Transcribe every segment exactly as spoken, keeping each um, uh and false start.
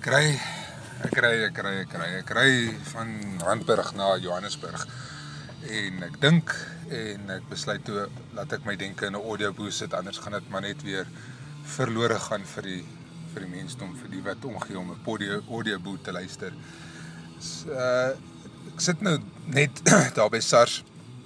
Ek ry, ek ry, ek ry, ek ry, ek ry van Randburg na Johannesburg. En ek dink, en ek besluit toe, laat ek my denke in 'n audio boost sit, anders gaan dit maar net weer verlore gaan vir die, vir die mensdom, vir die wat omgee om 'n audio, audio boost te luister. So, uh, ek sit nou net daar by SARS,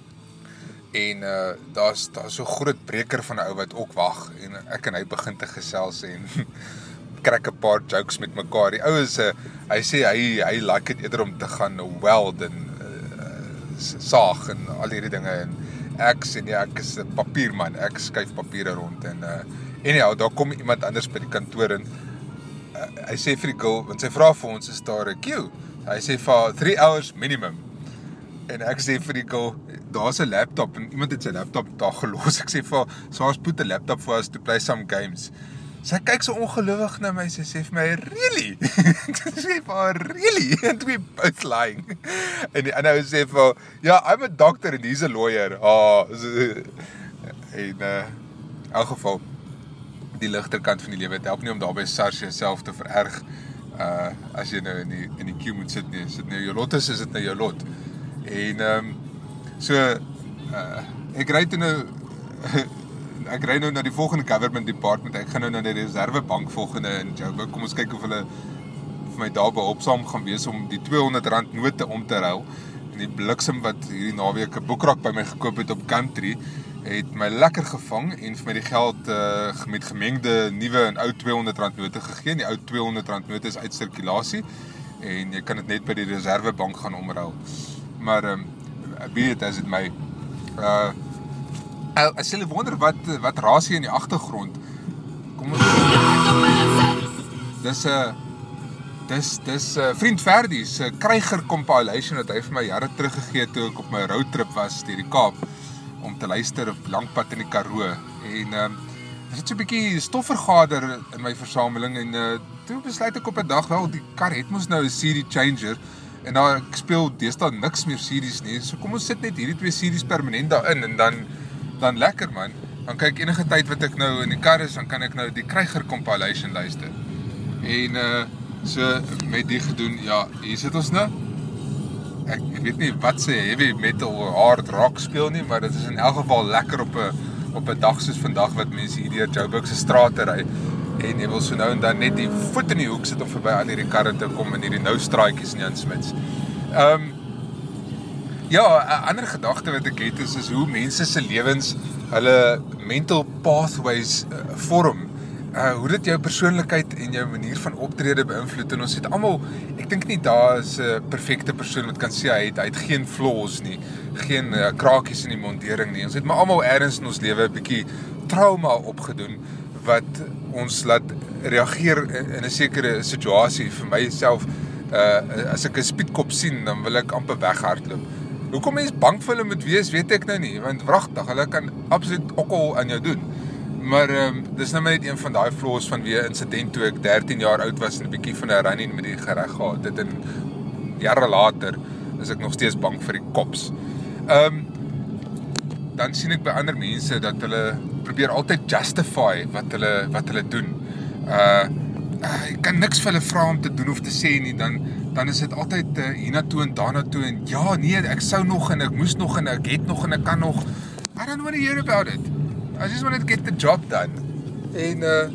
en uh, daar's daar's so 'n groot breker van 'n ou wat ook wag, en ek en hy begin te gesels, en krak 'n paar jokes met mekaar. Die ou is, uh, hy sê, hy, hy like het eerder om te gaan weld, en uh, saag, en al hierdie dinge, en ek sê, nee, ek is 'n papierman, ek skuif papiere rond, en uh, anyhow, daar kom iemand anders by die kantoor, en uh, hy sê vir die girl, want sy vra vir ons, is daar 'n queue? Hy sê vir three hours minimum, en ek sê vir die girl, daar's 'n laptop, en iemand het sy laptop daar gelos, ek sê vir, so ons put 'n laptop for us to play some games. Sy kyk so ongelowig na my, sy sê vir my, really? Ek sê vir haar, really? And we both lying. En die ander sê vir, ja, I'm a doctor and he's a lawyer. Oh, en uh, in elk geval, die ligterkant van die lewe, het help nie om daar by SARS jouself te vererg, uh, as jy nou in die, in die queue moet sit nie. Is dit nou jou lot is, is dit nou jou lot. En, um, so, uh, ek ry toe nou, ek ry nou na die volgende government department, ek gaan nou na die reservebank volgende in Joburg, kom ons kyk of hulle vir my daar behulpsaam gaan wees om die tweehonderd rand note om te ruil, en die bliksem wat hierdie naweek 'n boekrak by my gekoop het op Gumtree, het my lekker gevang, en vir my die geld uh, met gemengde nuwe en ou tweehonderd rand note gegee, en die ou tweehonderd rand note is uit sirkulasie, en jy kan dit net by die reservebank gaan omruil. Maar, um, be it as it may, uh, as jy wonder wat, wat raas hier in die agtergrond, kom ons, dis 'n uh, dis, dis uh, vriend Ferdies, uh, Kruiger compilation, wat hy vir my jare teruggegee toe ek op my roadtrip was deur die Kaap, om te luister op langpad in die Karoo, en um, er het so 'n bietjie stof vergader in my versameling, en uh, toe besluit ek op 'n dag, wel, die kar het mos nou 'n C D changer, en nou, ek speel deesdae niks meer C Ds nie, so kom ons sit net hierdie twee C Ds permanent daarin, en dan dan lekker man, dan kyk enige tyd wat ek nou in die kar is, dan kan ek nou die Kruiger compilation luister. En uh, so met die gedoen, ja, hier sit ons nou. Ek, ek weet nie wat sy heavy metal hard rock speel nie, maar dit is in elk geval lekker op 'n op 'n dag soos vandag wat mense hier deur Joburg se strate ry. En jy wil so nou en dan net die voet in die hoek sit om verby al hierdie karre te kom en hierdie nou straatjies in Jan Smits. Ehm um, Ja, 'n ander gedagte wat ek het is, is hoe mense se lewens hulle mental pathways uh, vorm. Uh, hoe dit jou persoonlikheid en jou manier van optrede beïnvloed. En ons het almal, ek dink nie daar is 'n perfekte persoon wat kan sê hy het, hy het geen flaws nie, geen uh, kraakies in die montering nie. Ons het maar almal ergens in ons lewe 'n bietjie trauma opgedoen wat ons laat reageer in, in 'n sekere situasie. Vir myself, uh, as ek 'n speedkop sien, dan wil ek amper weghardloop. Hoekom mens bang vir hulle moet wees, weet ek nou nie, want wragtig, hulle kan absoluut okkel aan jou doen. Maar um, dis nou net een van daai flaws van weer insident toe ek dertien jaar oud was en 'n bietjie van 'n run-in met die gereg gehad het, en jare later is ek nog steeds bang vir die cops. Um, dan sien ek by ander mense dat hulle probeer altyd justify wat hulle wat hulle doen. Uh, uh, ek kan niks vir hulle vra om te doen of te sê nie, dan dan is dit altyd uh, hiernatoe en daarnatoe, en ja, nee, ek sou nog, en ek moes nog, en ek het nog, en ek kan nog. I don't want to hear about it. I just want to get the job done. En, uh,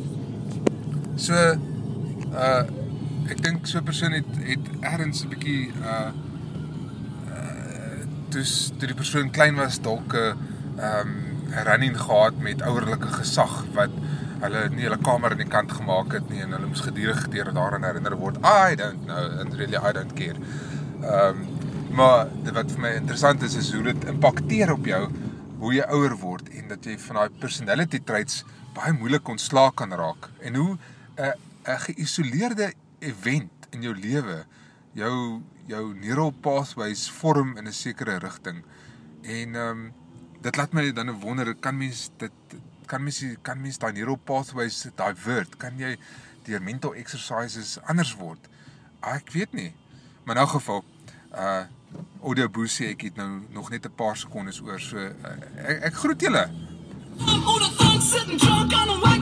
so, uh, ek dink so 'n persoon het, het ergens 'n bietjie, uh, uh, toes, toe die persoon klein was, dalk 'n um, run-in gehad met ouerlike gesag, wat hulle nie hulle kamer aan die kant gemaak het nie, en hulle moes gedurig deur daaraan herinner word, I don't know, and really I don't care. Um, maar wat vir my interessant is, is hoe dit impakteer op jou, hoe jy ouer word, en dat jy van die personality traits baie moeilik ontslae kan raak, en hoe 'n uh, uh, geïsoleerde event in jou lewe jou, jou neural pathways vorm in 'n sekere rigting, en um, dit laat my dan wonder, kan mens dit kan mens, kan mens die neural pathways divert, kan jy deur mental exercises anders word? Ah, ek weet nie, maar in elk geval, uh, audio boost sê ek het nou nog net 'n paar sekondes oor, so uh, ek, ek groet julle.